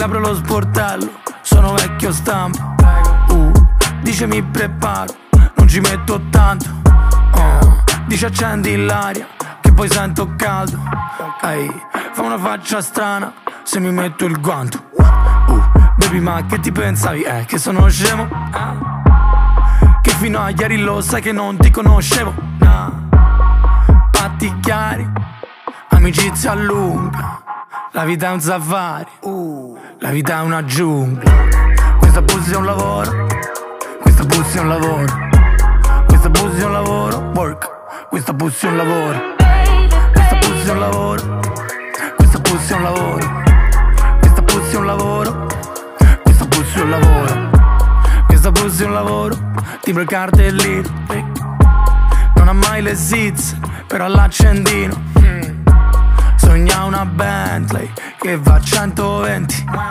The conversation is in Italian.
apro lo sportello, sono vecchio stampo. Dice mi preparo, non ci metto tanto. Dice accendi l'aria, che poi sento caldo. Fa una faccia strana se mi metto il guanto. Baby, ma che ti pensavi? Che sono scemo? Che fino a ieri lo sai che non ti conoscevo. Patti chiari, amicizia lunga. La vita è un safari, la vita è una giungla. Questa pussy è un lavoro, questa pussy è un lavoro, questa pussy è un lavoro, work. Questa pussy è un lavoro, questa pussy è un lavoro, questa pussy è un lavoro, questa pussy è un lavoro, questa pussy è un lavoro, questa pussy è un lavoro, timbro e cartellino. Non ha mai le zizze, però l'accendino. Sogna una Bentley che va a 120.